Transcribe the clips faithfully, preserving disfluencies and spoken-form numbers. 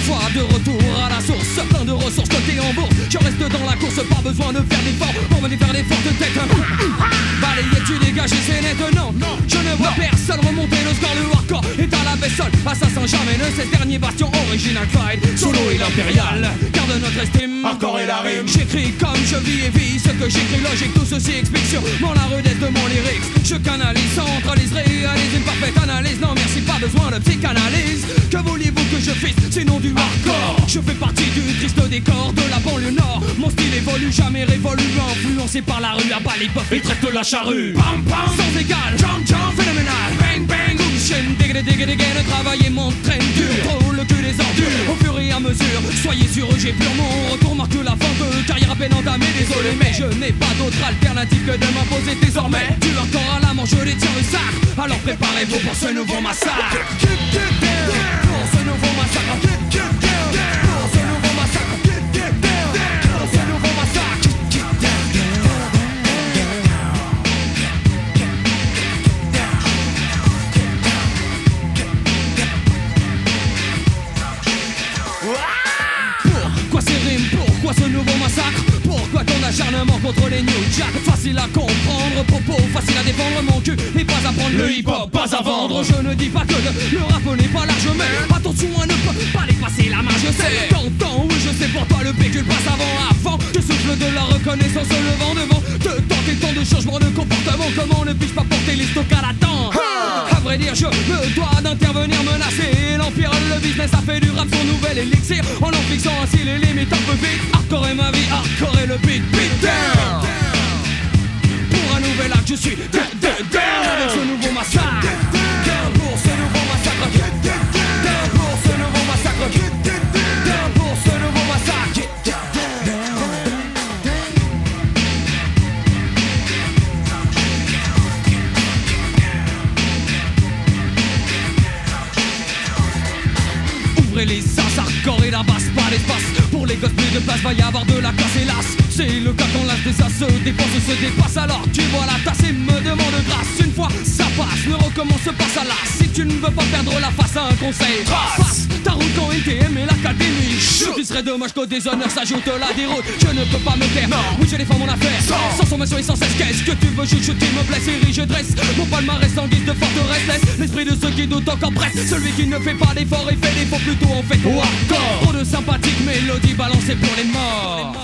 fois de retour à la source, plein de ressources côté en bourse. Je reste dans la course, pas besoin de faire d'efforts pour venir faire des fortes têtes. Balayé, tu dégages et c'est net, non, non. Je ne vois non. personne remonter le score, le hardcore est à la vaisselle. Assassin jamais ne cesse, dernier bastion original Clyde. Solo et l'impérial, garde notre estime. Encore et la rime. J'écris comme je vis et vis ce que j'écris, logique, tout ceci explique sûrement la rudesse de mon lyrics. Je canalise, centralise, réalise une parfaite analyse. Non merci, pas besoin de psychanalyse. Que vouliez-vous que je fasse, sinon du hardcore? Je fais partie du triste décor de la banlieue nord. Mon style évolue, jamais révolu, influencé par la rue. À bas les puffs et traite la charrue. Pam pam, sans égal, jump jump, phénoménal. Bang bang, boom chaîne, dégué dégué dégué. Ne travailler mon train dur, trop le cul des ordures. Au fur et à mesure, soyez sûr, j'ai pur mon retour marque la fin de carrière à peine entamée. Désolé mais je n'ai pas d'autre alternative que de m'imposer désormais. Du hardcore à la manche, je détiens le sac. Alors préparez-vous pour ce nouveau massacre. Pour ce nouveau massacre. Pour ce nouveau massacre. Pour ce nouveau massacre. Pourquoi ces rimes? Pourquoi ce nouveau massacre? Pourquoi ton acharnement contre les New Jack? Facile à comprendre, propos facile à défendre. Mon cul n'est pas à prendre, le hip-hop pas à vendre. Je ne dis pas que le, le rap n'est pas large, mais attention à ne pas, pas les passer la main. Je sais, t'entends, oui je sais, pour toi le pécule passe avant. Avant, je souffle de la reconnaissance le vent devant. De tenter tant de changements de comportement. Comment ne puis-je pas porter les stocks à la temps? À vrai dire, je me dois d'intervenir, menacer l'empire, le business a fait du rap son nouvel élixir. En en fixant ainsi les limites un peu vite. Hardcore est ma vie, hardcore est le beat, beat down. Pour un nouvel acte, je suis down, down, down. Avec ce nouveau massacre. Down pour ce nouveau massacre. Down pour ce nouveau massacre. Down pour ce nouveau massacre. Ouvrez les sas, hardcore et la basse, pas l'espace. Pour les gosses plus de place, va y avoir de la casse hélas. C'est le cas quand l'âge des as se dépense, se dépasse. Alors tu vois la tasse et me demande grâce. Une fois ça passe, ne recommence pas ça là. Si tu ne veux pas perdre la face, un conseil passe ta route quand N T M et l'académie. Tu serais dommage qu'au déshonneur s'ajoute la déroute. Je ne peux pas me taire, non. Oui je défends mon affaire sans, sans sommation et sans cesse. Qu'est-ce que tu veux, je chute, tu me blesse et je dresse mon palmarès en guise de forteresse. Laisse l'esprit de ceux qui doutent encore presse. Celui qui ne fait pas d'effort et fait l'effort plutôt en fait au hardcore. Trop de sympathiques mélodies balancées pour les morts.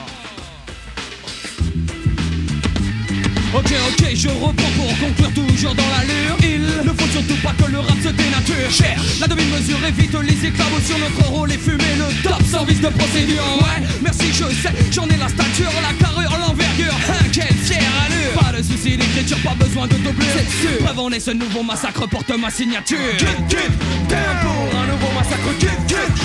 Ok ok je reprends pour conclure toujours dans l'allure. Il ne faut surtout pas que le rap se dénature. Cher, la demi-mesure évite les éclaboussures sur notre rôle et fumer le top sans vice de procédure. Ouais, merci je sais, j'en ai la stature, la carrure, l'envergure. Hein, quelle fière allure. Pas de soucis d'écriture, pas besoin de doublure. C'est sûr, preuve en est ce nouveau massacre porte ma signature. Get, get, down pour un nouveau massacre. Get, get